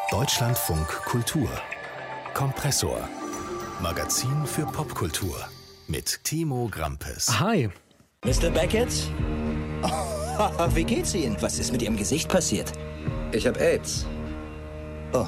Deutschlandfunk Kultur. Kompressor. Magazin für Popkultur. Mit Timo Grampes. Hi. Mr. Beckett? Oh, wie geht's Ihnen? Was ist mit Ihrem Gesicht passiert? Ich habe AIDS. Oh.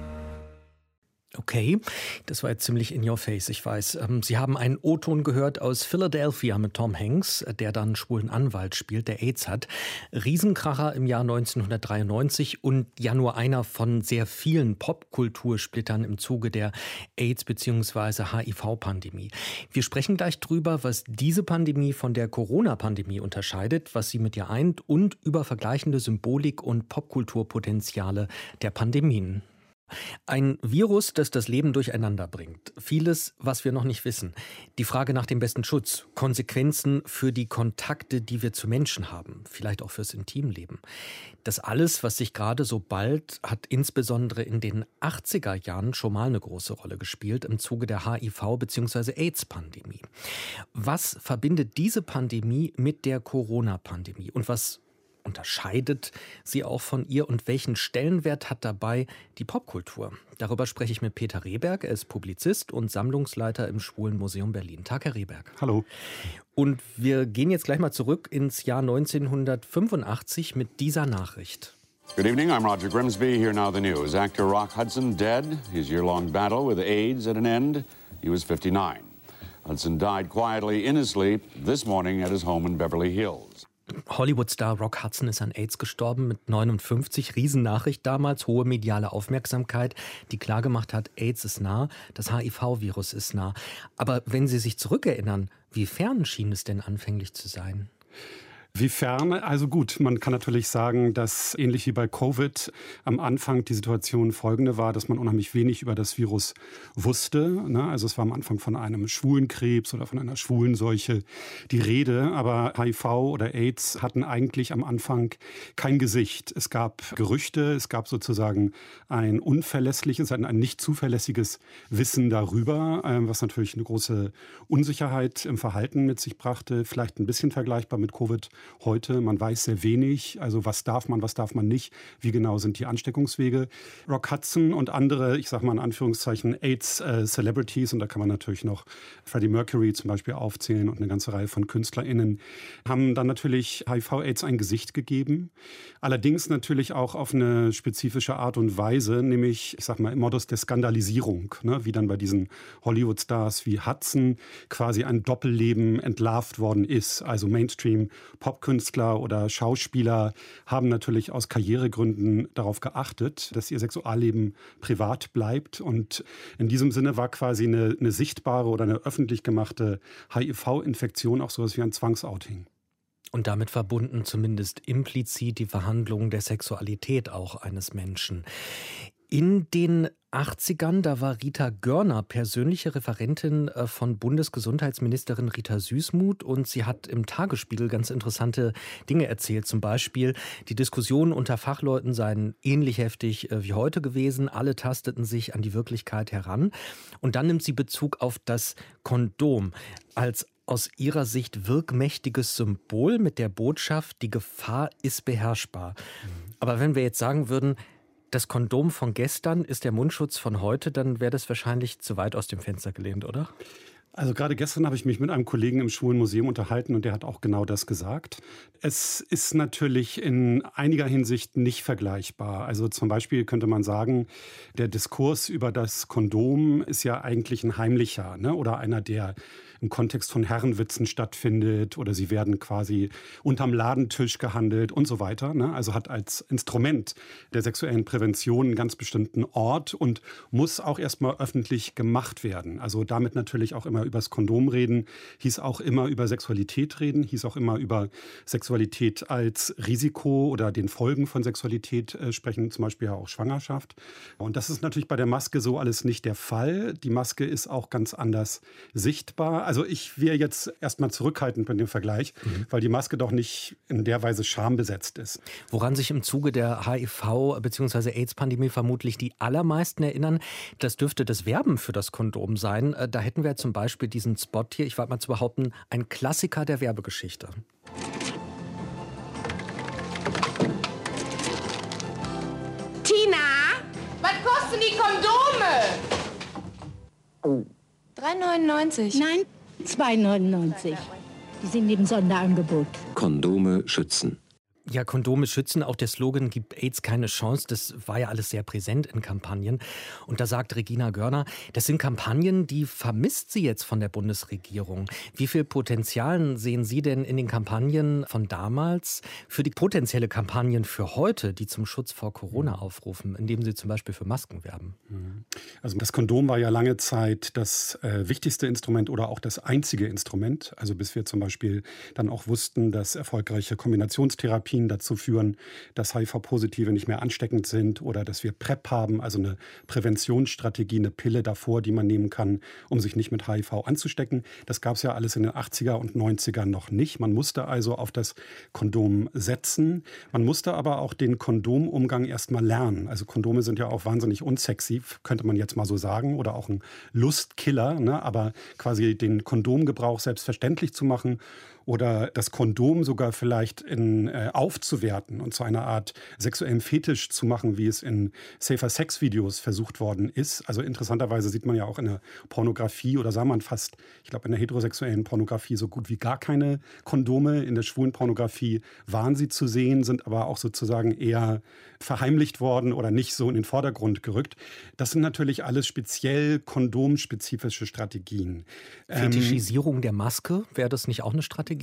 Okay, das war jetzt ziemlich in your face, ich weiß. Sie haben einen O-Ton gehört aus Philadelphia mit Tom Hanks, der dann einen schwulen Anwalt spielt, der AIDS hat. Riesenkracher im Jahr 1993 und ja nur einer von sehr vielen Popkultursplittern im Zuge der AIDS- bzw. HIV-Pandemie. Wir sprechen gleich drüber, was diese Pandemie von der Corona-Pandemie unterscheidet, was sie mit ihr eint und über vergleichende Symbolik und Popkulturpotenziale der Pandemien. Ein Virus, das das Leben durcheinander bringt. Vieles, was wir noch nicht wissen. Die Frage nach dem besten Schutz. Konsequenzen für die Kontakte, die wir zu Menschen haben. Vielleicht auch fürs Intimleben. Das alles, was sich gerade so bald, hat insbesondere in den 80er Jahren schon mal eine große Rolle gespielt im Zuge der HIV- bzw. AIDS-Pandemie. Was verbindet diese Pandemie mit der Corona-Pandemie? Und was unterscheidet sie auch von ihr und welchen Stellenwert hat dabei die Popkultur? Darüber spreche ich mit Peter Rehberg. Er ist Publizist und Sammlungsleiter im Schwulen Museum Berlin. Tag, Herr Rehberg. Hallo. Und wir gehen jetzt gleich mal zurück ins Jahr 1985 mit dieser Nachricht. Good evening, I'm Roger Grimsby. Here now the news. Actor Rock Hudson dead. His year-long battle with AIDS at an end. He was 59. Hudson died quietly in his sleep this morning at his home in Beverly Hills. Hollywood-Star Rock Hudson ist an AIDS gestorben mit 59. Riesennachricht damals, hohe mediale Aufmerksamkeit, die klargemacht hat, AIDS ist nah, das HIV-Virus ist nah. Aber wenn Sie sich zurückerinnern, wie fern schien es denn anfänglich zu sein? Wie fern? Also gut, man kann natürlich sagen, dass ähnlich wie bei Covid am Anfang die Situation folgende war, dass man unheimlich wenig über das Virus wusste. Also es war am Anfang von einem schwulen Krebs oder von einer schwulen Seuche die Rede. Aber HIV oder AIDS hatten eigentlich am Anfang kein Gesicht. Es gab Gerüchte, es gab sozusagen ein unverlässliches, ein nicht zuverlässiges Wissen darüber, was natürlich eine große Unsicherheit im Verhalten mit sich brachte. Vielleicht ein bisschen vergleichbar mit Covid. Heute, man weiß sehr wenig, also was darf man nicht, wie genau sind die Ansteckungswege. Rock Hudson und andere, ich sage mal in Anführungszeichen, AIDS-Celebrities, und da kann man natürlich noch Freddie Mercury zum Beispiel aufzählen und eine ganze Reihe von KünstlerInnen, haben dann natürlich HIV-AIDS ein Gesicht gegeben. Allerdings natürlich auch auf eine spezifische Art und Weise, nämlich, ich sage mal, im Modus der Skandalisierung, wie dann bei diesen Hollywood-Stars wie Hudson quasi ein Doppelleben entlarvt worden ist, also Mainstream Popkünstler oder Schauspieler haben natürlich aus Karrieregründen darauf geachtet, dass ihr Sexualleben privat bleibt. Und in diesem Sinne war quasi eine sichtbare oder eine öffentlich gemachte HIV-Infektion auch sowas wie ein Zwangsouting. Und damit verbunden zumindest implizit die Verhandlung der Sexualität auch eines Menschen. In den 80ern, da war Rita Görner persönliche Referentin von Bundesgesundheitsministerin Rita Süssmuth und sie hat im Tagesspiegel ganz interessante Dinge erzählt. Zum Beispiel, die Diskussionen unter Fachleuten seien ähnlich heftig wie heute gewesen. Alle tasteten sich an die Wirklichkeit heran. Und dann nimmt sie Bezug auf das Kondom als aus ihrer Sicht wirkmächtiges Symbol mit der Botschaft, die Gefahr ist beherrschbar. Aber wenn wir jetzt sagen würden, das Kondom von gestern ist der Mundschutz von heute, dann wäre das wahrscheinlich zu weit aus dem Fenster gelehnt, oder? Also gerade gestern habe ich mich mit einem Kollegen im Schwulen Museum unterhalten und der hat auch genau das gesagt. Es ist natürlich in einiger Hinsicht nicht vergleichbar. Also zum Beispiel könnte man sagen, der Diskurs über das Kondom ist ja eigentlich ein heimlicher, oder einer, der im Kontext von Herrenwitzen stattfindet oder sie werden quasi unterm Ladentisch gehandelt und so weiter. Also hat als Instrument der sexuellen Prävention einen ganz bestimmten Ort und muss auch erstmal öffentlich gemacht werden. Also damit natürlich auch immer über das Kondom reden, hieß auch immer über Sexualität reden, hieß auch immer über Sexualität als Risiko oder den Folgen von Sexualität sprechen, zum Beispiel auch Schwangerschaft. Und das ist natürlich bei der Maske so alles nicht der Fall. Die Maske ist auch ganz anders sichtbar. Also ich wäre jetzt erstmal zurückhaltend mit dem Vergleich, weil die Maske doch nicht in der Weise schambesetzt ist. Woran sich im Zuge der HIV- bzw. AIDS-Pandemie vermutlich die allermeisten erinnern, das dürfte das Werben für das Kondom sein. Da hätten wir zum Beispiel diesen Spot hier, ich wage mal zu behaupten, ein Klassiker der Werbegeschichte. Tina, was 3,99. Nein, 2,99. Die sind im Sonderangebot. Kondome schützen. Ja, Kondome schützen, auch der Slogan gibt AIDS keine Chance. Das war ja alles sehr präsent in Kampagnen. Und da sagt Regina Görner, das sind Kampagnen, die vermisst sie jetzt von der Bundesregierung. Wie viel Potenzial sehen Sie denn in den Kampagnen von damals für die potenzielle Kampagnen für heute, die zum Schutz vor Corona aufrufen, indem sie zum Beispiel für Masken werben? Also das Kondom war ja lange Zeit das wichtigste Instrument oder auch das einzige Instrument. Also bis wir zum Beispiel dann auch wussten, dass erfolgreiche Kombinationstherapien dazu führen, dass HIV-Positive nicht mehr ansteckend sind oder dass wir PrEP haben, also eine Präventionsstrategie, eine Pille davor, die man nehmen kann, um sich nicht mit HIV anzustecken. Das gab es ja alles in den 80er und 90er noch nicht. Man musste also auf das Kondom setzen. Man musste aber auch den Kondomumgang erst mal lernen. Also Kondome sind ja auch wahnsinnig unsexy, könnte man jetzt mal so sagen, oder auch ein Lustkiller, ne? Aber quasi den Kondomgebrauch selbstverständlich zu machen oder das Kondom sogar vielleicht aufzuwerten und zu einer Art sexuellem Fetisch zu machen, wie es in Safer-Sex-Videos versucht worden ist. Also interessanterweise sieht man ja auch in der Pornografie oder sah man fast, ich glaube in der heterosexuellen Pornografie so gut wie gar keine Kondome. In der schwulen Pornografie waren sie zu sehen, sind aber auch sozusagen eher verheimlicht worden oder nicht so in den Vordergrund gerückt. Das sind natürlich alles speziell kondomspezifische Strategien. Fetischisierung der Maske, wäre das nicht auch eine Strategie?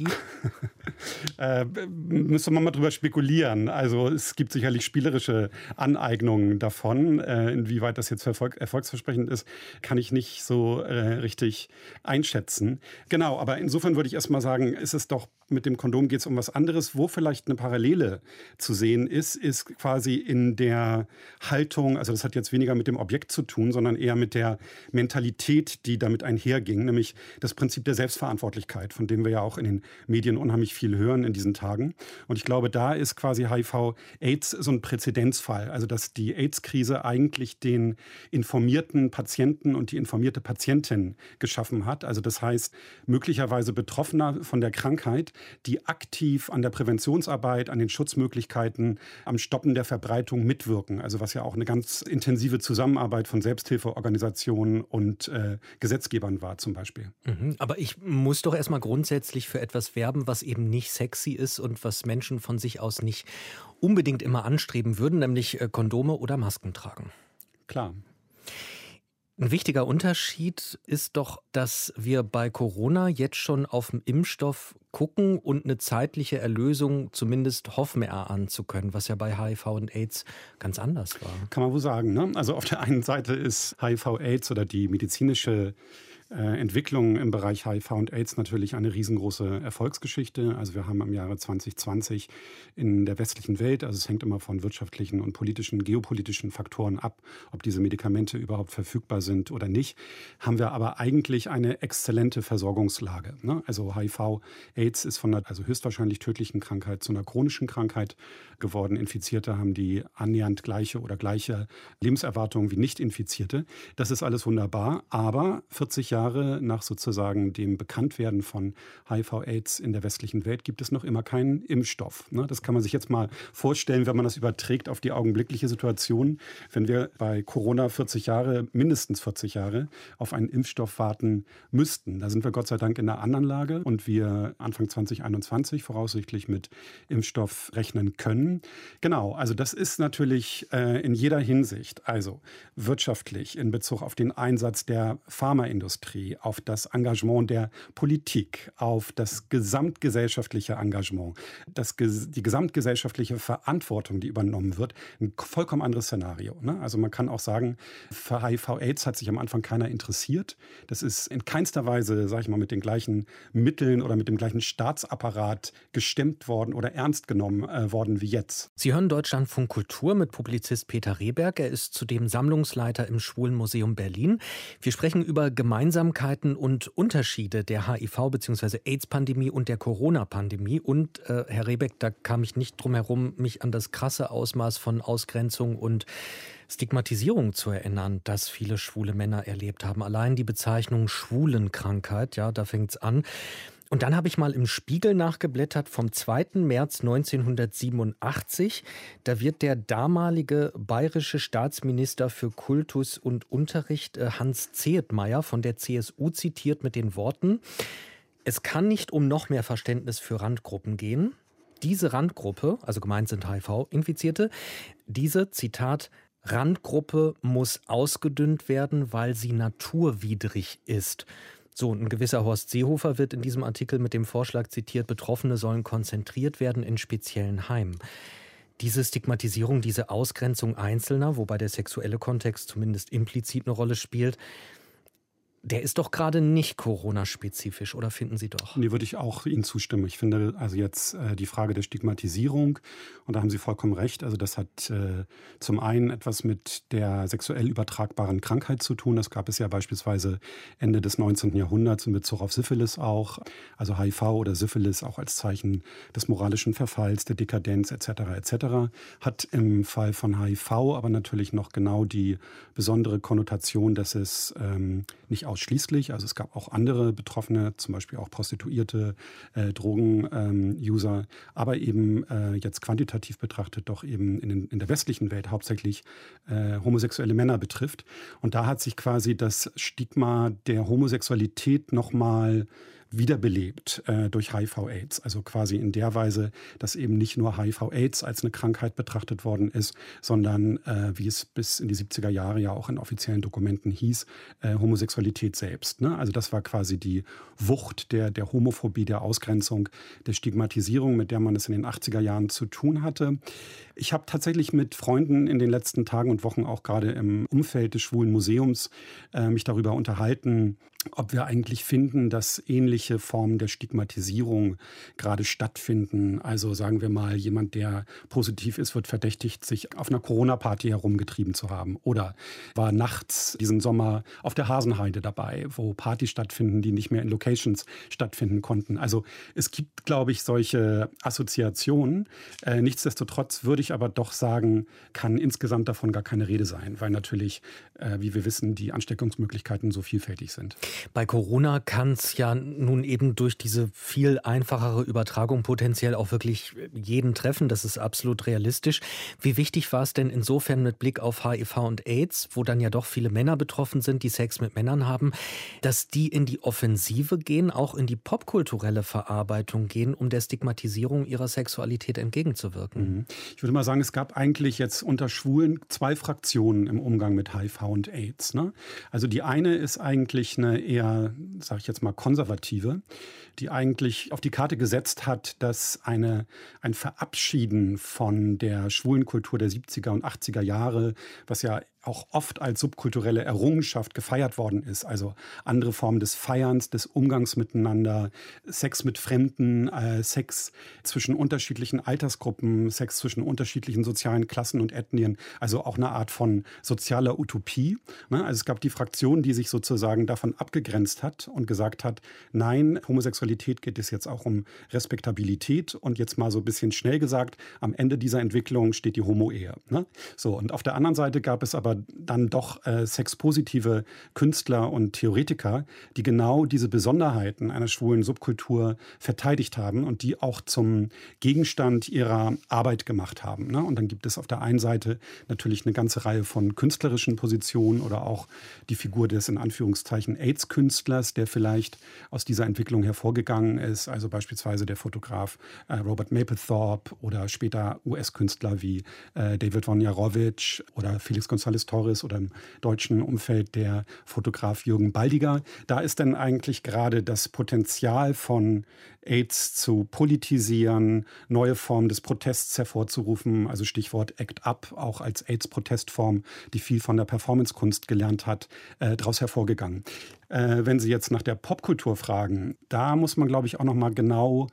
Müsste man mal drüber spekulieren. Also es gibt sicherlich spielerische Aneignungen davon. Inwieweit das jetzt erfolgsversprechend ist, kann ich nicht so richtig einschätzen. Genau, aber insofern würde ich erst mal sagen, ist es doch, mit dem Kondom geht es um was anderes. Wo vielleicht eine Parallele zu sehen ist quasi in der Haltung, also das hat jetzt weniger mit dem Objekt zu tun, sondern eher mit der Mentalität, die damit einherging, nämlich das Prinzip der Selbstverantwortlichkeit, von dem wir ja auch in den Medien unheimlich viel hören in diesen Tagen. Und ich glaube, da ist quasi HIV-AIDS so ein Präzedenzfall. Also dass die AIDS-Krise eigentlich den informierten Patienten und die informierte Patientin geschaffen hat. Also das heißt, möglicherweise Betroffener von der Krankheit, die aktiv an der Präventionsarbeit, an den Schutzmöglichkeiten, am Stoppen der Verbreitung mitwirken. Also was ja auch eine ganz intensive Zusammenarbeit von Selbsthilfeorganisationen und Gesetzgebern war zum Beispiel. Aber ich muss doch erstmal grundsätzlich für etwas werben, was eben nicht sexy ist und was Menschen von sich aus nicht unbedingt immer anstreben würden, nämlich Kondome oder Masken tragen. Klar. Ein wichtiger Unterschied ist doch, dass wir bei Corona jetzt schon auf den Impfstoff gucken und eine zeitliche Erlösung zumindest hoffen erahnen zu können, was ja bei HIV und AIDS ganz anders war. Kann man wohl sagen, ne? Also auf der einen Seite ist HIV-AIDS oder die medizinische Entwicklung im Bereich HIV und AIDS natürlich eine riesengroße Erfolgsgeschichte. Also wir haben im Jahre 2020 in der westlichen Welt, also es hängt immer von wirtschaftlichen und politischen, geopolitischen Faktoren ab, ob diese Medikamente überhaupt verfügbar sind oder nicht, haben wir aber eigentlich eine exzellente Versorgungslage, ne? Also HIV-AIDS ist von einer höchstwahrscheinlich tödlichen Krankheit zu einer chronischen Krankheit geworden. Infizierte haben die annähernd gleiche Lebenserwartung wie Nicht-Infizierte. Das ist alles wunderbar, aber 40 Jahre nach sozusagen dem Bekanntwerden von HIV-AIDS in der westlichen Welt gibt es noch immer keinen Impfstoff. Das kann man sich jetzt mal vorstellen, wenn man das überträgt auf die augenblickliche Situation. Wenn wir bei Corona mindestens 40 Jahre auf einen Impfstoff warten müssten. Da sind wir Gott sei Dank in einer anderen Lage und wir Anfang 2021 voraussichtlich mit Impfstoff rechnen können. Genau, also das ist natürlich in jeder Hinsicht, also wirtschaftlich in Bezug auf den Einsatz der Pharmaindustrie, auf das Engagement der Politik, auf das gesamtgesellschaftliche Engagement, die gesamtgesellschaftliche Verantwortung, die übernommen wird, ein vollkommen anderes Szenario, ne? Also man kann auch sagen, für HIV-AIDS hat sich am Anfang keiner interessiert. Das ist in keinster Weise, sage ich mal, mit den gleichen Mitteln oder mit dem gleichen Staatsapparat gestemmt worden oder ernst genommen worden wie jetzt. Sie hören Deutschlandfunk Kultur mit Publizist Peter Rehberg. Er ist zudem Sammlungsleiter im Schwulenmuseum Berlin. Wir sprechen über Gemeinsamkeiten und Unterschiede der HIV- bzw. AIDS-Pandemie und der Corona-Pandemie. Und Herr Rehberg, da kam ich nicht drum herum, mich an das krasse Ausmaß von Ausgrenzung und Stigmatisierung zu erinnern, das viele schwule Männer erlebt haben. Allein die Bezeichnung Schwulenkrankheit, ja, da fängt's an. Und dann habe ich mal im Spiegel nachgeblättert vom 2. März 1987. Da wird der damalige bayerische Staatsminister für Kultus und Unterricht, Hans Zehetmeier, von der CSU zitiert mit den Worten: Es kann nicht um noch mehr Verständnis für Randgruppen gehen. Diese Randgruppe, also gemeint sind HIV-Infizierte, diese, Zitat, Randgruppe muss ausgedünnt werden, weil sie naturwidrig ist. So, und ein gewisser Horst Seehofer wird in diesem Artikel mit dem Vorschlag zitiert, Betroffene sollen konzentriert werden in speziellen Heimen. Diese Stigmatisierung, diese Ausgrenzung Einzelner, wobei der sexuelle Kontext zumindest implizit eine Rolle spielt, der ist doch gerade nicht Corona-spezifisch, oder finden Sie doch? Nee, würde ich auch Ihnen zustimmen. Ich finde also jetzt die Frage der Stigmatisierung, und da haben Sie vollkommen recht, also das hat zum einen etwas mit der sexuell übertragbaren Krankheit zu tun. Das gab es ja beispielsweise Ende des 19. Jahrhunderts in Bezug auf Syphilis auch, also HIV oder Syphilis auch als Zeichen des moralischen Verfalls, der Dekadenz etc. etc. Hat im Fall von HIV aber natürlich noch genau die besondere Konnotation, dass es nicht ausschließlich, also es gab auch andere Betroffene, zum Beispiel auch Prostituierte, Drogen-User, aber eben jetzt quantitativ betrachtet doch eben in der westlichen Welt hauptsächlich homosexuelle Männer betrifft. Und da hat sich quasi das Stigma der Homosexualität nochmal wiederbelebt durch HIV-Aids. Also quasi in der Weise, dass eben nicht nur HIV-Aids als eine Krankheit betrachtet worden ist, sondern, wie es bis in die 70er Jahre ja auch in offiziellen Dokumenten hieß, Homosexualität selbst. Ne? Also das war quasi die Wucht der Homophobie, der Ausgrenzung, der Stigmatisierung, mit der man es in den 80er Jahren zu tun hatte. Ich habe tatsächlich mit Freunden in den letzten Tagen und Wochen auch gerade im Umfeld des Schwulen Museums mich darüber unterhalten, ob wir eigentlich finden, dass ähnliche Formen der Stigmatisierung gerade stattfinden. Also sagen wir mal, jemand, der positiv ist, wird verdächtigt, sich auf einer Corona-Party herumgetrieben zu haben. Oder war nachts diesen Sommer auf der Hasenheide dabei, wo Partys stattfinden, die nicht mehr in Locations stattfinden konnten. Also es gibt, glaube ich, solche Assoziationen. Nichtsdestotrotz würde ich aber doch sagen, kann insgesamt davon gar keine Rede sein, weil natürlich, wie wir wissen, die Ansteckungsmöglichkeiten so vielfältig sind. Bei Corona kann es ja nun eben durch diese viel einfachere Übertragung potenziell auch wirklich jeden treffen. Das ist absolut realistisch. Wie wichtig war es denn insofern mit Blick auf HIV und AIDS, wo dann ja doch viele Männer betroffen sind, die Sex mit Männern haben, dass die in die Offensive gehen, auch in die popkulturelle Verarbeitung gehen, um der Stigmatisierung ihrer Sexualität entgegenzuwirken? Ich würde mal sagen, es gab eigentlich jetzt unter Schwulen 2 Fraktionen im Umgang mit HIV und AIDS. Ne? Also die eine ist eigentlich eine eher, sage ich jetzt mal, konservative, die eigentlich auf die Karte gesetzt hat, dass ein Verabschieden von der schwulen Kultur der 70er und 80er Jahre, was ja auch oft als subkulturelle Errungenschaft gefeiert worden ist. Also andere Formen des Feierns, des Umgangs miteinander, Sex mit Fremden, Sex zwischen unterschiedlichen Altersgruppen, Sex zwischen unterschiedlichen sozialen Klassen und Ethnien. Also auch eine Art von sozialer Utopie. Also es gab die Fraktion, die sich sozusagen davon abgegrenzt hat und gesagt hat, nein, Homosexualität geht es jetzt auch um Respektabilität. Und jetzt mal so ein bisschen schnell gesagt, am Ende dieser Entwicklung steht die Homo-Ehe. So, und auf der anderen Seite gab es aber dann doch sexpositive Künstler und Theoretiker, die genau diese Besonderheiten einer schwulen Subkultur verteidigt haben und die auch zum Gegenstand ihrer Arbeit gemacht haben. Und dann gibt es auf der einen Seite natürlich eine ganze Reihe von künstlerischen Positionen oder auch die Figur des in Anführungszeichen AIDS-Künstlers, der vielleicht aus dieser Entwicklung hervorgegangen ist. Also beispielsweise der Fotograf Robert Mapplethorpe oder später US-Künstler wie David Wojnarowicz oder Felix González Torres oder im deutschen Umfeld der Fotograf Jürgen Baldiger. Da ist dann eigentlich gerade das Potenzial von AIDS zu politisieren, neue Formen des Protests hervorzurufen, also Stichwort Act Up, auch als AIDS-Protestform, die viel von der Performancekunst gelernt hat, daraus hervorgegangen. Wenn Sie jetzt nach der Popkultur fragen, da muss man, glaube ich, auch noch mal genau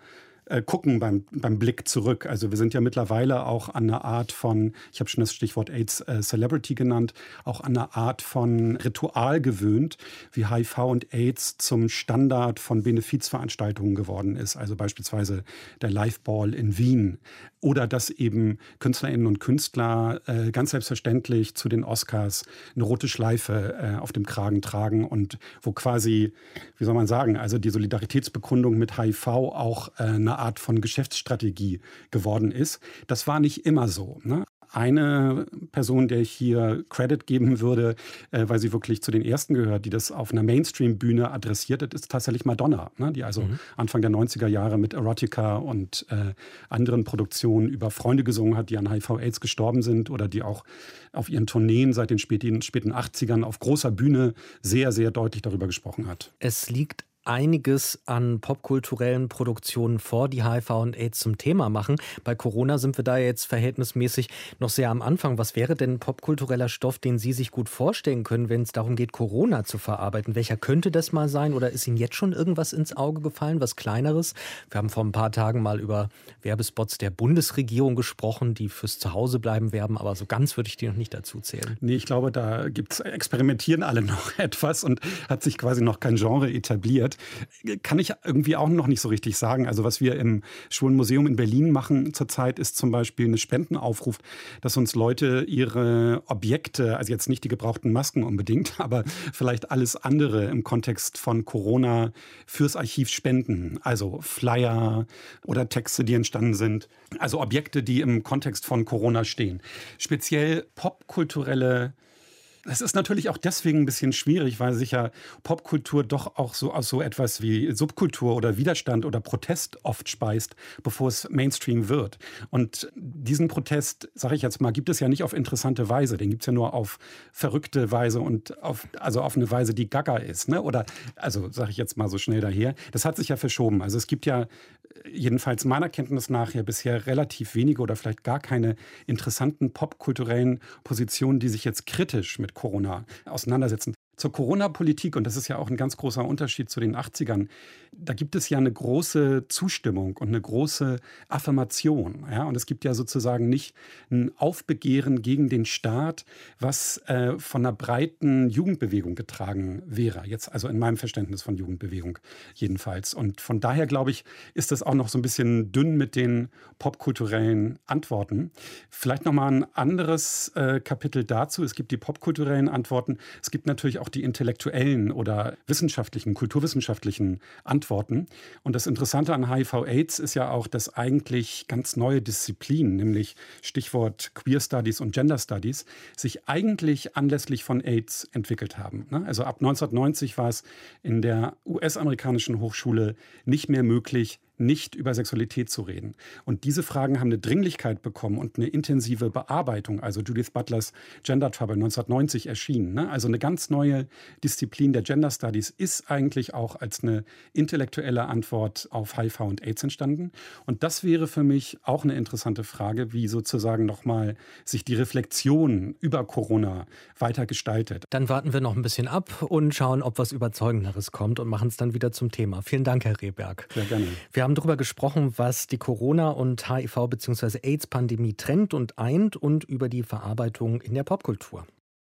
gucken beim Blick zurück. Also wir sind ja mittlerweile auch an einer Art von, ich habe schon das Stichwort AIDS Celebrity genannt, auch an einer Art von Ritual gewöhnt, wie HIV und AIDS zum Standard von Benefizveranstaltungen geworden ist. Also beispielsweise der Liveball in Wien. Oder dass eben Künstlerinnen und Künstler ganz selbstverständlich zu den Oscars eine rote Schleife auf dem Kragen tragen und wo quasi, wie soll man sagen, also die Solidaritätsbekundung mit HIV auch eine Art von Geschäftsstrategie geworden ist. Das war nicht immer so, ne? Eine Person, der ich hier Credit geben würde, weil sie wirklich zu den ersten gehört, die das auf einer Mainstream-Bühne adressiert hat, ist tatsächlich Madonna, ne? Die also Anfang der 90er Jahre mit Erotica und anderen Produktionen über Freunde gesungen hat, die an HIV/AIDS gestorben sind oder die auch auf ihren Tourneen seit den späten 80ern auf großer Bühne sehr, sehr deutlich darüber gesprochen hat. Es liegt einiges an popkulturellen Produktionen vor, die HIV und AIDS zum Thema machen. Bei Corona sind wir da jetzt verhältnismäßig noch sehr am Anfang. Was wäre denn popkultureller Stoff, den Sie sich gut vorstellen können, wenn es darum geht, Corona zu verarbeiten? Welcher könnte das mal sein? Oder ist Ihnen jetzt schon irgendwas ins Auge gefallen, was Kleineres? Wir haben vor ein paar Tagen mal über Werbespots der Bundesregierung gesprochen, die fürs Zuhausebleiben werben, aber so ganz würde ich die noch nicht dazu zählen. Nee, ich glaube, da experimentieren alle noch etwas und hat sich quasi noch kein Genre etabliert. Kann ich irgendwie auch noch nicht so richtig sagen. Also was wir im Schwulen Museum in Berlin machen zurzeit, ist zum Beispiel eine Spendenaufruf, dass uns Leute ihre Objekte, also jetzt nicht die gebrauchten Masken unbedingt, aber vielleicht alles andere im Kontext von Corona fürs Archiv spenden. Also Flyer oder Texte, die entstanden sind. Also Objekte, die im Kontext von Corona stehen. Speziell popkulturelle. Das ist natürlich auch deswegen ein bisschen schwierig, weil sich ja Popkultur doch auch so aus so etwas wie Subkultur oder Widerstand oder Protest oft speist, bevor es Mainstream wird. Und diesen Protest, sage ich jetzt mal, gibt es ja nicht auf interessante Weise. Den gibt es ja nur auf verrückte Weise und auf eine Weise, die gaga ist. Ne? Oder, also sage ich jetzt mal so schnell daher. Das hat sich ja verschoben. Also es gibt ja jedenfalls meiner Kenntnis nach ja bisher relativ wenige oder vielleicht gar keine interessanten popkulturellen Positionen, die sich jetzt kritisch mit Corona auseinandersetzen. Zur Corona-Politik, und das ist ja auch ein ganz großer Unterschied zu den 80ern, da gibt es ja eine große Zustimmung und eine große Affirmation. Ja? Und es gibt ja sozusagen nicht ein Aufbegehren gegen den Staat, was von einer breiten Jugendbewegung getragen wäre. Jetzt also in meinem Verständnis von Jugendbewegung jedenfalls. Und von daher, glaube ich, ist das auch noch so ein bisschen dünn mit den popkulturellen Antworten. Vielleicht nochmal ein anderes Kapitel dazu. Es gibt die popkulturellen Antworten. Es gibt natürlich auch die intellektuellen oder wissenschaftlichen, kulturwissenschaftlichen Antworten. Und das Interessante an HIV/AIDS ist ja auch, dass eigentlich ganz neue Disziplinen, nämlich Stichwort Queer Studies und Gender Studies, sich eigentlich anlässlich von AIDS entwickelt haben. Also ab 1990 war es in der US-amerikanischen Hochschule nicht mehr möglich, nicht über Sexualität zu reden. Und diese Fragen haben eine Dringlichkeit bekommen und eine intensive Bearbeitung. Also Judith Butlers Gender Trouble 1990 erschienen. Also eine ganz neue Disziplin der Gender Studies ist eigentlich auch als eine intellektuelle Antwort auf HIV und AIDS entstanden. Und das wäre für mich auch eine interessante Frage, wie sozusagen nochmal sich die Reflexion über Corona weiter gestaltet. Dann warten wir noch ein bisschen ab und schauen, ob was Überzeugenderes kommt und machen es dann wieder zum Thema. Vielen Dank, Herr Rehberg. Sehr gerne. Wir haben darüber gesprochen, was die Corona- und HIV- bzw. AIDS-Pandemie trennt und eint und über die Verarbeitung in der Popkultur.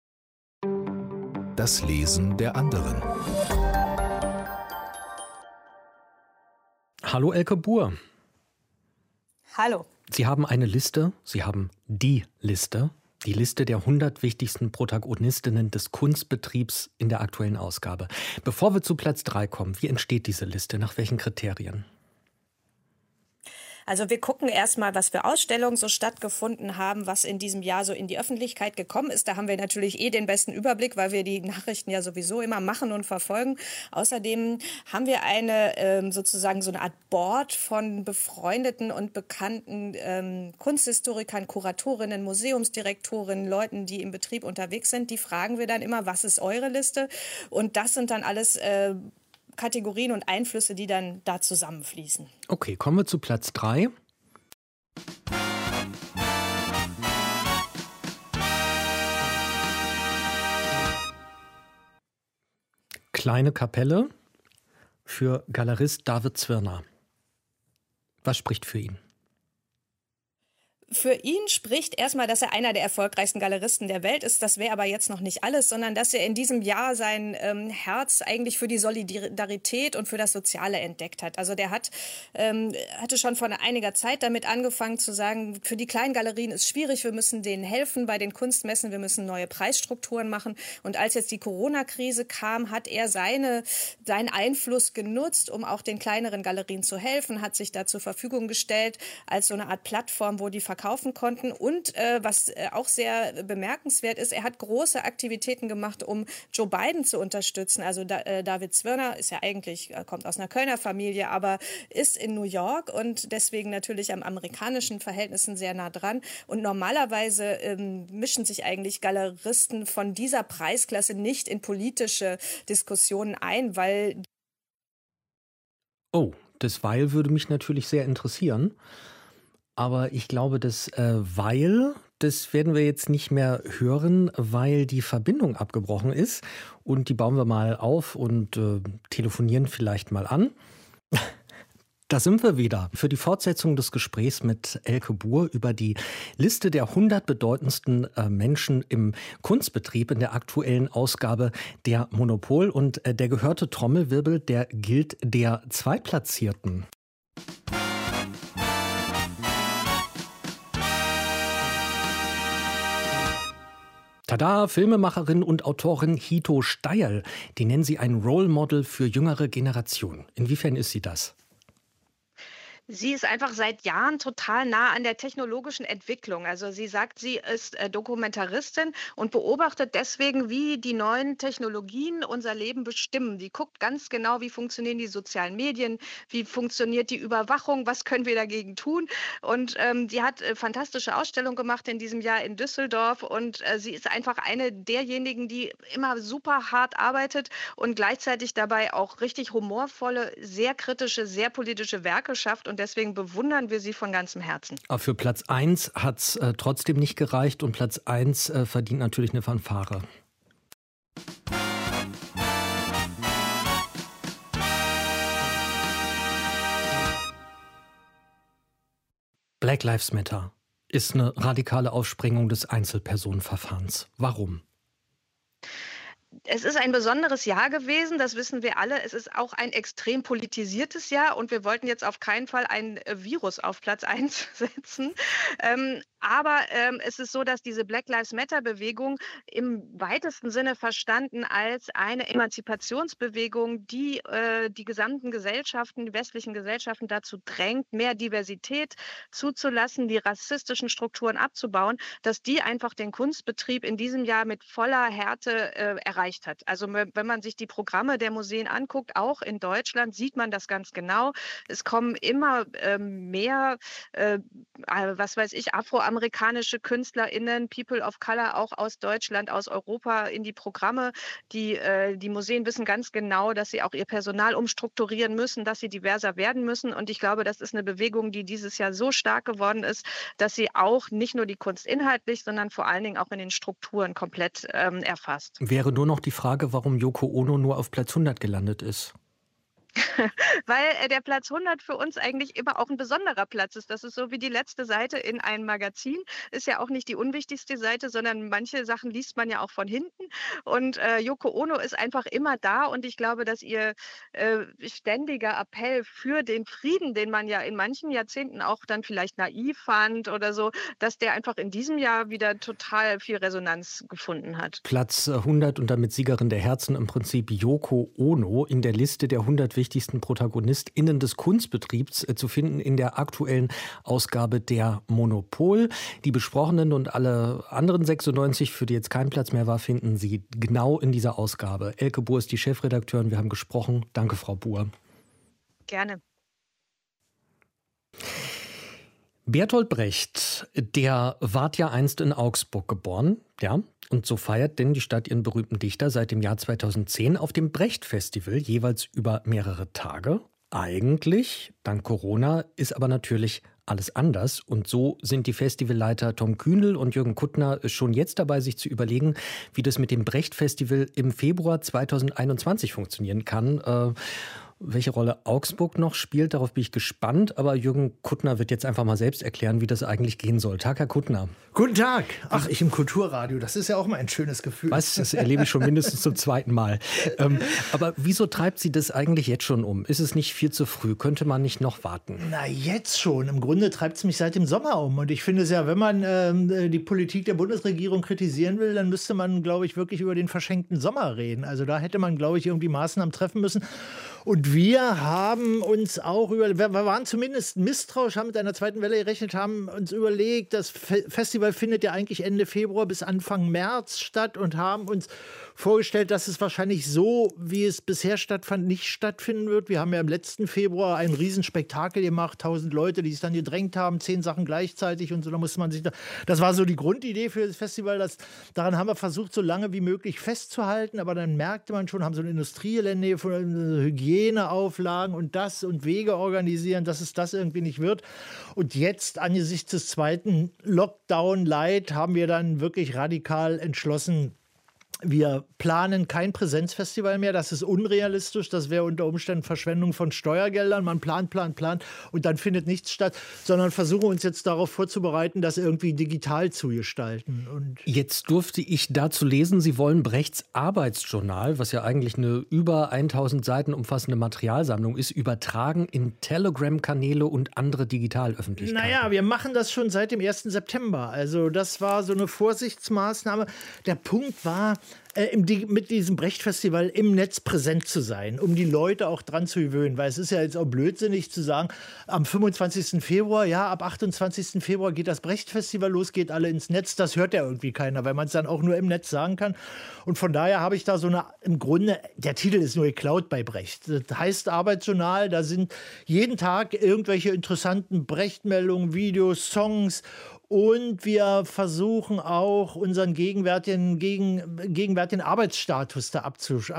Das Lesen der anderen. Hallo Elke Buhr. Hallo. Sie haben eine Liste, Sie haben die Liste der 100 wichtigsten Protagonistinnen des Kunstbetriebs in der aktuellen Ausgabe. Bevor wir zu Platz 3 kommen, wie entsteht diese Liste? Nach welchen Kriterien? Also wir gucken erstmal, was für Ausstellungen so stattgefunden haben, was in diesem Jahr so in die Öffentlichkeit gekommen ist. Da haben wir natürlich den besten Überblick, weil wir die Nachrichten ja sowieso immer machen und verfolgen. Außerdem haben wir sozusagen so eine Art Board von befreundeten und bekannten Kunsthistorikern, Kuratorinnen, Museumsdirektorinnen, Leuten, die im Betrieb unterwegs sind. Die fragen wir dann immer, was ist eure Liste? Und das sind dann alles Kategorien und Einflüsse, die dann da zusammenfließen. Okay, kommen wir zu Platz 3. Kleine Kapelle für Galerist David Zwirner. Was spricht für ihn? Für ihn spricht erstmal, dass er einer der erfolgreichsten Galeristen der Welt ist. Das wäre aber jetzt noch nicht alles, sondern dass er in diesem Jahr sein Herz eigentlich für die Solidarität und für das Soziale entdeckt hat. Also der hatte schon vor einiger Zeit damit angefangen zu sagen, für die kleinen Galerien ist schwierig, wir müssen denen helfen bei den Kunstmessen, wir müssen neue Preisstrukturen machen. Und als jetzt die Corona-Krise kam, hat er seinen Einfluss genutzt, um auch den kleineren Galerien zu helfen, hat sich da zur Verfügung gestellt als so eine Art Plattform, wo die verkaufen konnten. Und was auch sehr bemerkenswert ist, er hat große Aktivitäten gemacht, um Joe Biden zu unterstützen. Also David Zwirner ist ja eigentlich, kommt aus einer Kölner Familie, aber ist in New York und deswegen natürlich am amerikanischen Verhältnissen sehr nah dran. Und normalerweise mischen sich eigentlich Galeristen von dieser Preisklasse nicht in politische Diskussionen ein, weil... Oh, das Weil würde mich natürlich sehr interessieren. Aber ich glaube, das werden wir jetzt nicht mehr hören, weil die Verbindung abgebrochen ist. Und die bauen wir mal auf und telefonieren vielleicht mal an. Da sind wir wieder für die Fortsetzung des Gesprächs mit Elke Buhr über die Liste der 100 bedeutendsten Menschen im Kunstbetrieb in der aktuellen Ausgabe der Monopol. Und der gehörte Trommelwirbel, der gilt der Zweitplatzierten. Tada, Filmemacherin und Autorin Hito Steyerl. Die nennen sie ein Role Model für jüngere Generationen. Inwiefern ist sie das? Sie ist einfach seit Jahren total nah an der technologischen Entwicklung. Also sie sagt, sie ist Dokumentaristin und beobachtet deswegen, wie die neuen Technologien unser Leben bestimmen. Die guckt ganz genau, wie funktionieren die sozialen Medien, wie funktioniert die Überwachung, was können wir dagegen tun. Und die hat fantastische Ausstellungen gemacht in diesem Jahr in Düsseldorf. Und sie ist einfach eine derjenigen, die immer super hart arbeitet und gleichzeitig dabei auch richtig humorvolle, sehr kritische, sehr politische Werke schafft. Und deswegen bewundern wir sie von ganzem Herzen. Aber für Platz 1 hat es trotzdem nicht gereicht und Platz 1 verdient natürlich eine Fanfare. Black Lives Matter ist eine radikale Aufsprengung des Einzelpersonenverfahrens. Warum? Es ist ein besonderes Jahr gewesen, das wissen wir alle. Es ist auch ein extrem politisiertes Jahr und wir wollten jetzt auf keinen Fall ein Virus auf Platz 1 setzen. Aber es ist so, dass diese Black Lives Matter-Bewegung im weitesten Sinne verstanden als eine Emanzipationsbewegung, die die gesamten Gesellschaften, die westlichen Gesellschaften dazu drängt, mehr Diversität zuzulassen, die rassistischen Strukturen abzubauen, dass die einfach den Kunstbetrieb in diesem Jahr mit voller Härte erreicht hat. Also wenn man sich die Programme der Museen anguckt, auch in Deutschland, sieht man das ganz genau. Es kommen immer mehr, afroamerikanische KünstlerInnen, People of Color, auch aus Deutschland, aus Europa in die Programme. Die Museen wissen ganz genau, dass sie auch ihr Personal umstrukturieren müssen, dass sie diverser werden müssen. Und ich glaube, das ist eine Bewegung, die dieses Jahr so stark geworden ist, dass sie auch nicht nur die Kunst inhaltlich, sondern vor allen Dingen auch in den Strukturen komplett erfasst. Wäre nur noch die Frage, warum Yoko Ono nur auf Platz 100 gelandet ist. Weil der Platz 100 für uns eigentlich immer auch ein besonderer Platz ist. Das ist so wie die letzte Seite in einem Magazin. Ist ja auch nicht die unwichtigste Seite, sondern manche Sachen liest man ja auch von hinten. Und Yoko Ono ist einfach immer da. Und ich glaube, dass ihr ständiger Appell für den Frieden, den man ja in manchen Jahrzehnten auch dann vielleicht naiv fand oder so, dass der einfach in diesem Jahr wieder total viel Resonanz gefunden hat. Platz 100 und damit Siegerin der Herzen im Prinzip Yoko Ono in der Liste der 100 wichtigsten ProtagonistInnen des Kunstbetriebs zu finden in der aktuellen Ausgabe der Monopol. Die besprochenen und alle anderen 96, für die jetzt kein Platz mehr war, finden Sie genau in dieser Ausgabe. Elke Buhr ist die Chefredakteurin. Wir haben gesprochen. Danke, Frau Buhr. Gerne. Bertolt Brecht, der ward ja einst in Augsburg geboren, ja, und so feiert denn die Stadt ihren berühmten Dichter seit dem Jahr 2010 auf dem Brecht-Festival, jeweils über mehrere Tage. Eigentlich, dank Corona, ist aber natürlich alles anders. Und so sind die Festivalleiter Tom Kühnel und Jürgen Kuttner schon jetzt dabei, sich zu überlegen, wie das mit dem Brecht-Festival im Februar 2021 funktionieren kann. Welche Rolle Augsburg noch spielt, darauf bin ich gespannt. Aber Jürgen Kuttner wird jetzt einfach mal selbst erklären, wie das eigentlich gehen soll. Tag, Herr Kuttner. Guten Tag. Ach, ich im Kulturradio. Das ist ja auch mal ein schönes Gefühl. Was? Das erlebe ich schon mindestens zum zweiten Mal. Aber wieso treibt Sie das eigentlich jetzt schon um? Ist es nicht viel zu früh? Könnte man nicht noch warten? Na, jetzt schon. Im Grunde treibt es mich seit dem Sommer um. Und ich finde es ja, wenn man die Politik der Bundesregierung kritisieren will, dann müsste man, glaube ich, wirklich über den verschenkten Sommer reden. Also da hätte man, glaube ich, irgendwie Maßnahmen treffen müssen. Und wir haben uns auch wir waren zumindest misstrauisch, haben mit einer zweiten Welle gerechnet, haben uns überlegt, das Festival findet ja eigentlich Ende Februar bis Anfang März statt und haben uns vorgestellt, dass es wahrscheinlich so, wie es bisher stattfand, nicht stattfinden wird. Wir haben ja im letzten Februar ein Riesenspektakel gemacht, 1000 Leute, die sich dann gedrängt haben, 10 Sachen gleichzeitig und so. Da musste man sich das war so die Grundidee für das Festival. Daran haben wir versucht, so lange wie möglich festzuhalten, aber dann merkte man schon, haben so eine Industriegelände von Hygieneauflagen und Wege organisieren, dass es das irgendwie nicht wird. Und jetzt angesichts des zweiten Lockdown-Light haben wir dann wirklich radikal entschlossen, wir planen kein Präsenzfestival mehr, das ist unrealistisch, das wäre unter Umständen Verschwendung von Steuergeldern. Man plant und dann findet nichts statt, sondern versuchen uns jetzt darauf vorzubereiten, das irgendwie digital zu gestalten. Und jetzt durfte ich dazu lesen, Sie wollen Brechts Arbeitsjournal, was ja eigentlich eine über 1000 Seiten umfassende Materialsammlung ist, übertragen in Telegram-Kanäle und andere Digitalöffentlichkeiten. Naja, wir machen das schon seit dem 1. September. Also das war so eine Vorsichtsmaßnahme. Der Punkt war, mit diesem Brecht-Festival im Netz präsent zu sein, um die Leute auch dran zu gewöhnen. Weil es ist ja jetzt auch blödsinnig zu sagen, am 25. Februar, ab 28. Februar geht das Brecht-Festival los, geht alle ins Netz. Das hört ja irgendwie keiner, weil man es dann auch nur im Netz sagen kann. Und von daher habe ich da im Grunde, der Titel ist nur geklaut bei Brecht. Das heißt Arbeitsjournal, da sind jeden Tag irgendwelche interessanten Brecht-Meldungen, Videos, Songs. Und wir versuchen auch unseren gegenwärtigen Arbeitsstatus da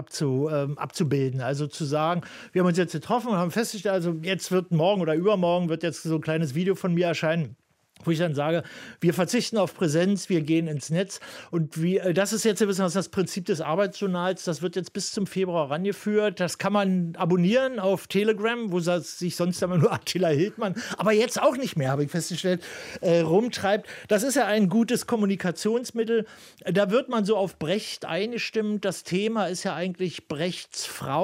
abzubilden. Also zu sagen, wir haben uns jetzt getroffen und haben festgestellt, also jetzt wird morgen oder übermorgen wird jetzt so ein kleines Video von mir erscheinen, wo ich dann sage, wir verzichten auf Präsenz, wir gehen ins Netz. Und das ist jetzt das Prinzip des Arbeitsjournals. Das wird jetzt bis zum Februar rangeführt. Das kann man abonnieren auf Telegram, wo sich sonst immer nur Attila Hildmann, aber jetzt auch nicht mehr, habe ich festgestellt, rumtreibt. Das ist ja ein gutes Kommunikationsmittel. Da wird man so auf Brecht eingestimmt. Das Thema ist ja eigentlich Brechts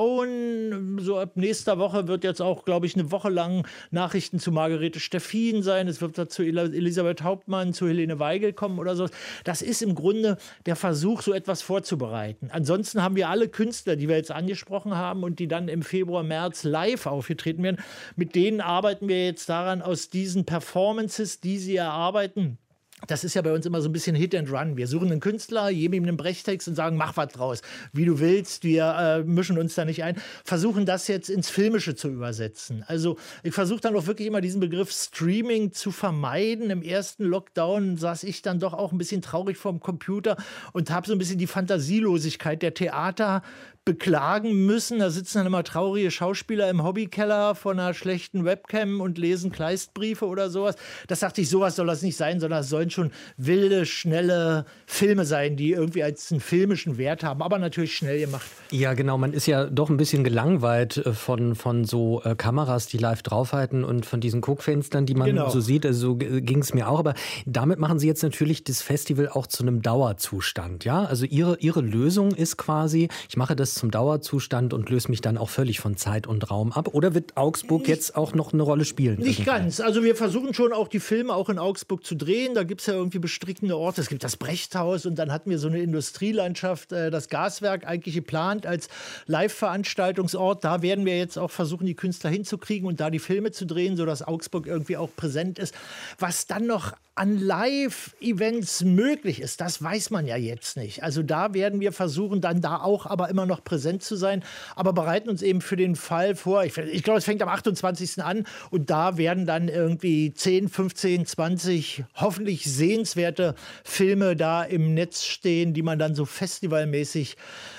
Frauen. So ab nächster Woche wird jetzt auch, glaube ich, eine Woche lang Nachrichten zu Margarete Steffin sein. Es wird dazu Elisabeth Hauptmann, zu Helene Weigel kommen oder so. Das ist im Grunde der Versuch, so etwas vorzubereiten. Ansonsten haben wir alle Künstler, die wir jetzt angesprochen haben und die dann im Februar, März live aufgetreten werden. Mit denen arbeiten wir jetzt daran, aus diesen Performances, die sie erarbeiten. Das ist ja bei uns immer so ein bisschen Hit and Run. Wir suchen einen Künstler, geben ihm einen Brechttext und sagen, mach was draus, wie du willst. Wir mischen uns da nicht ein. Versuchen das jetzt ins Filmische zu übersetzen. Also ich versuche dann auch wirklich immer diesen Begriff Streaming zu vermeiden. Im ersten Lockdown saß ich dann doch auch ein bisschen traurig vorm Computer und habe so ein bisschen die Fantasielosigkeit der Theater beklagen müssen. Da sitzen dann immer traurige Schauspieler im Hobbykeller vor einer schlechten Webcam und lesen Kleistbriefe oder sowas. Das dachte ich, sowas soll das nicht sein, sondern es sollen schon wilde, schnelle Filme sein, die irgendwie als einen filmischen Wert haben, aber natürlich schnell gemacht. Ja, genau. Man ist ja doch ein bisschen gelangweilt von so Kameras, die live draufhalten und von diesen Guckfenstern, die man so sieht. Also so ging es mir auch. Aber damit machen Sie jetzt natürlich das Festival auch zu einem Dauerzustand. Ja? Also Ihre Lösung ist quasi, ich mache das zum Dauerzustand und löse mich dann auch völlig von Zeit und Raum ab? Oder wird Augsburg jetzt auch noch eine Rolle spielen? Nicht ganz. Also wir versuchen schon auch die Filme auch in Augsburg zu drehen. Da gibt es ja irgendwie bestrickende Orte. Es gibt das Brechthaus und dann hatten wir so eine Industrielandschaft, das Gaswerk eigentlich geplant als Live-Veranstaltungsort. Da werden wir jetzt auch versuchen, die Künstler hinzukriegen und da die Filme zu drehen, sodass Augsburg irgendwie auch präsent ist. Was dann noch an Live-Events möglich ist, das weiß man ja jetzt nicht. Also da werden wir versuchen, dann da auch aber immer noch präsent zu sein, aber bereiten uns eben für den Fall vor. Ich glaube, es fängt am 28. an und da werden dann irgendwie 10, 15, 20 hoffentlich sehenswerte Filme da im Netz stehen, die man dann so festivalmäßig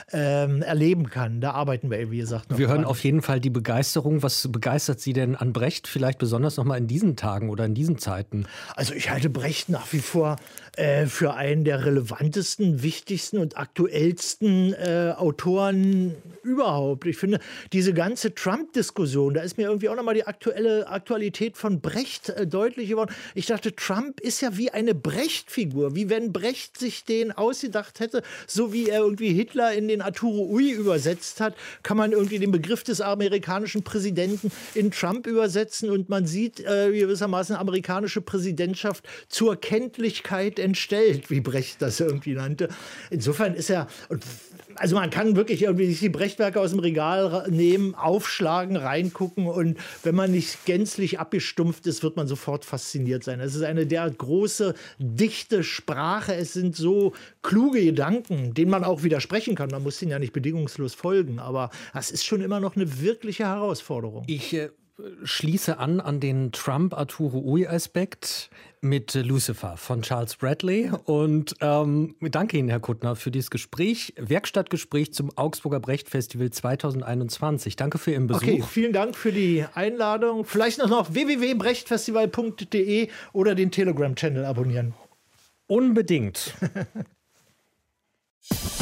erleben kann. Da arbeiten wir, wie gesagt, noch. Wir hören auf jeden Fall die Begeisterung. Was begeistert Sie denn an Brecht? Vielleicht besonders noch mal in diesen Tagen oder in diesen Zeiten? Also ich halte Brecht nach wie vor Für einen der relevantesten, wichtigsten und aktuellsten Autoren überhaupt. Ich finde, diese ganze Trump-Diskussion, da ist mir irgendwie auch nochmal die Aktualität von Brecht deutlich geworden. Ich dachte, Trump ist ja wie eine Brecht-Figur, wie wenn Brecht sich den ausgedacht hätte, so wie er irgendwie Hitler in den Arturo Ui übersetzt hat, kann man irgendwie den Begriff des amerikanischen Präsidenten in Trump übersetzen und man sieht gewissermaßen amerikanische Präsidentschaft zur Kenntlichkeit entstellt, wie Brecht das irgendwie nannte. Insofern ist er, also man kann wirklich irgendwie sich die Brechtwerke aus dem Regal nehmen, aufschlagen, reingucken und wenn man nicht gänzlich abgestumpft ist, wird man sofort fasziniert sein. Es ist eine derart große, dichte Sprache, es sind so kluge Gedanken, denen man auch widersprechen kann. Man muss ihnen ja nicht bedingungslos folgen, aber das ist schon immer noch eine wirkliche Herausforderung. Ich schließe an den Trump-Arturo Ui-Aspekt mit Lucifer von Charles Bradley und danke Ihnen, Herr Kuttner, für dieses Gespräch, Werkstattgespräch zum Augsburger Brecht-Festival 2021. Danke für Ihren Besuch. Okay, vielen Dank für die Einladung. Vielleicht noch www.brechtfestival.de oder den Telegram-Channel abonnieren. Unbedingt.